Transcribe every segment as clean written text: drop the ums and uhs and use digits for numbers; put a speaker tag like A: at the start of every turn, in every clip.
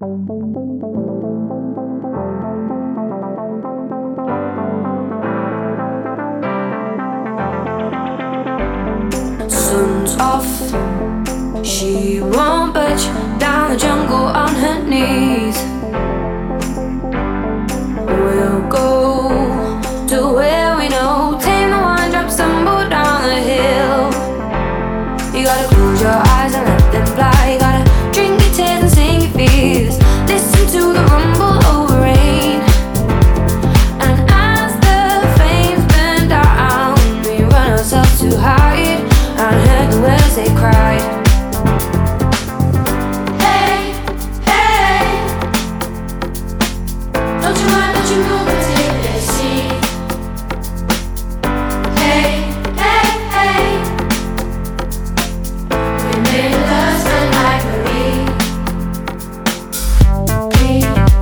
A: Sun's off, she won't budge down the jungle on her knees. We'll go to where we know, tame the one drop, stumble down the hill. You gotta close your eyes and let them fly. You gotta drink your tears and sing your fears. Listen to the rumble over rain. And as the flames burn down, we run ourselves to hide. I heard the words they cried. Hey, hey, don't you mind, don't you move and take this seat. Hey, hey, hey, we made love and like Marie. We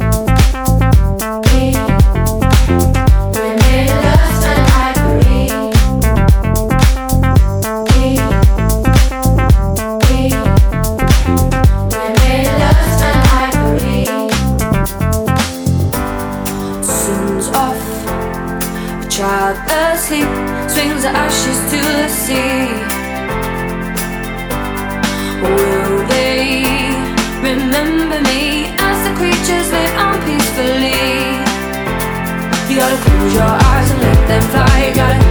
A: made love and like Marie. We made love and like Marie. Sun's off, a child asleep swings the ashes to the sea. Will they remember me as the creatures live on peacefully? You gotta close your eyes and let them fly. You gotta